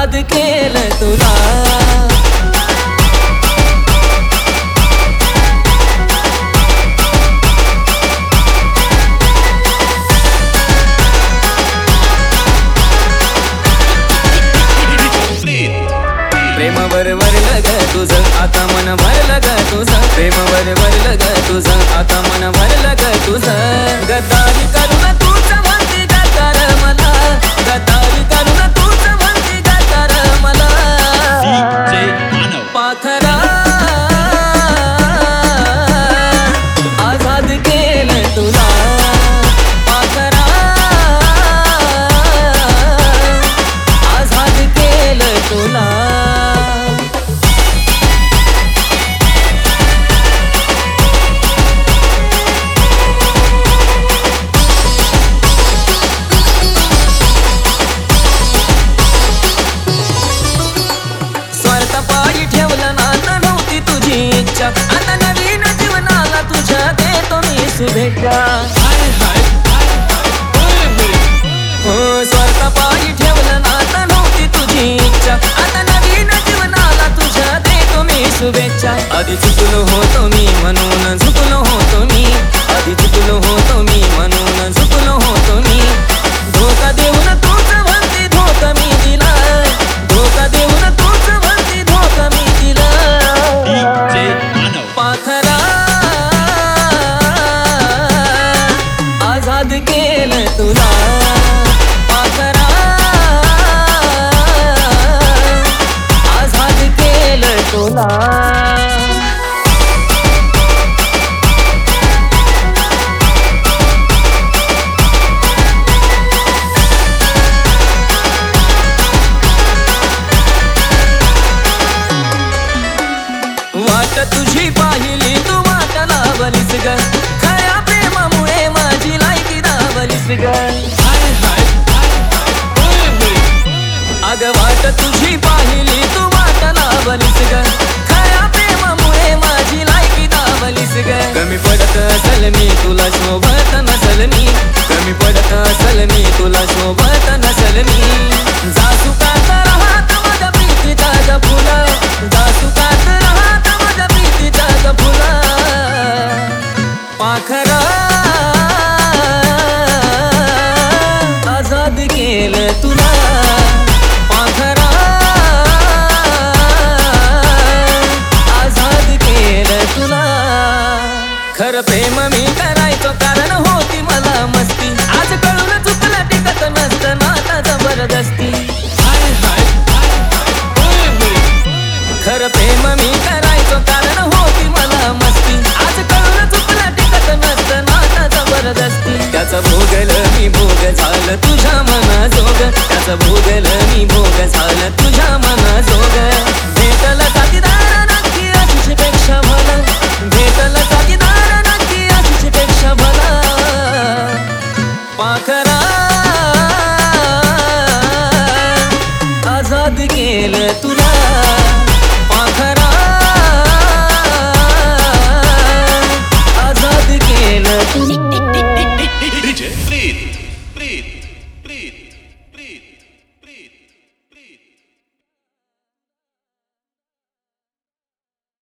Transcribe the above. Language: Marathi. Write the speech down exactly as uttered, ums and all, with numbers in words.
आझाद केलं तुला प्रेमावर वरलं ग तुझं आता मन भरलं ग तुझं प्रेमावर वरलं ग तुझं आता मन भरलं ग तुझं गद्दारी करून तूच म्हणती गद्दार मला गद्दारी करून तूच म्हणती गद्दार मला पाखरा आझाद केलं तुला पाखरा आझाद केलं तुला आता नवीन जीवनाला तुझ्या देतो मी शुभेच्छा हो स्वार्थ पायी ठेवलं ना तर नव्हती तुझी इच्छा आता नवीन जीवनाला तुझ्या देतो मी शुभेच्छा आधी चुकलो होतो मी म्हणून झुकलो होतो मी आधी चुकलो होतो मी म्हणून झुकलो होतो मी धोका देऊन तूच म्हणती धोका मी दिला धोका देऊन तूच म्हणती धोका मी दिला पाखरा आझाद केलं तुला पाखरा आझाद केलं तुला वाट तुझी पाहिली तू वाट लावलीस ग खऱ्या प्रेमामुळे माझी लायकी दावलीस ग अग वाट तुझी पाहिली तू वाट लावलीस ग खऱ्या प्रेमामुळे माझी लायकी दावलीस ग कमी पडत असल मी तुला शोभत नसल मी कमी पडत असल मी तुला शोभत नसल मी जासू कात राहत माझ्या प्रीतीचा ग फुला जासू कात राहत माझ्या प्रीतीचा ग फुला पाखरा आझाद केलं तुला पाखरा आझाद केलं तुला खरं प्रेम मी करायचो कारण होती मला मस्ती आज कळून चुकलं टिकत नसतं नाता जबरदस्ती खरं प्रेम मी करायचो कारण होती मला मस्ती आज कळून चुकलं टिकत नसतं नाता जबरदस्ती त्याचं भोगलं मी भोग झालं तुझ्या मनाजोग त्याचं भोगलं मी भोग झालं तुझ्या मनाजोग भेटलं साथीदार